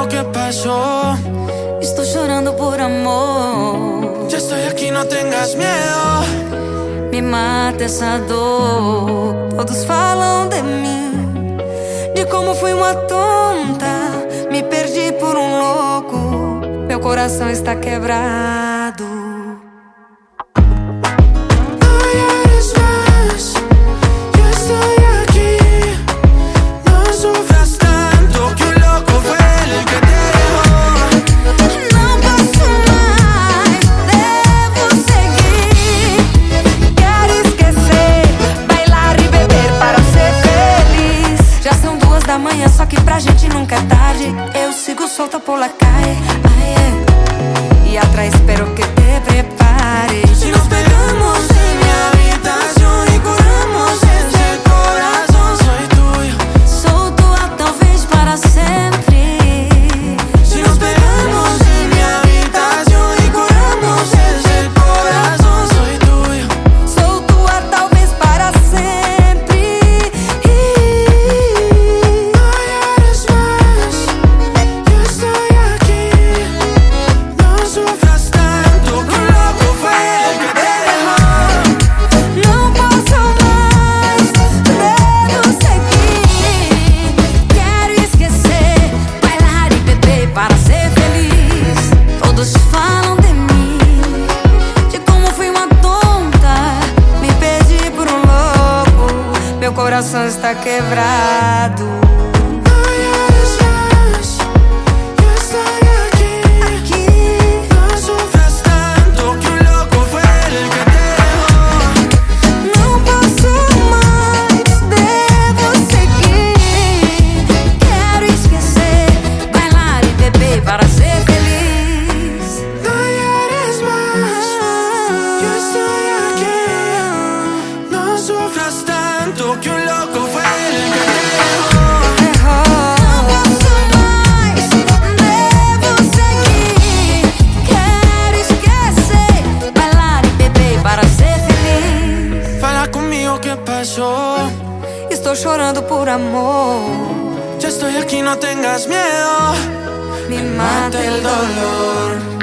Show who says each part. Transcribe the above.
Speaker 1: conmigo, ¿qué pasó?
Speaker 2: Estou chorando por amor.
Speaker 1: Ya estoy aquí, no tengas miedo.
Speaker 2: Me mata essa dor. Todos falam de mim, de como fui uma tonta. Me perdi por um louco. Meu coração está quebrado. Da manhã, só que pra gente nunca é tarde. Eu sigo solta por la calle, e atrás espero que te prepares.
Speaker 1: Si nos pegamos en mi habitación y curamos ese corazón, soy tuyo.
Speaker 2: Sou tua, talvez para sempre.
Speaker 1: Si nos pegamos en mi habitación y curamos ese corazón, soy tuyo.
Speaker 2: Sou tua, talvez para sempre. Meu coração está quebrado.
Speaker 1: Que un loco fue el que te dejó.
Speaker 2: Não posso mais, devo seguir. Quero esquecer, bailar e beber para ser feliz.
Speaker 1: Fala conmigo, ¿qué pasó?
Speaker 2: Estou chorando por amor.
Speaker 1: Ya estoy aquí, no tengas miedo.
Speaker 2: Me mata el dolor.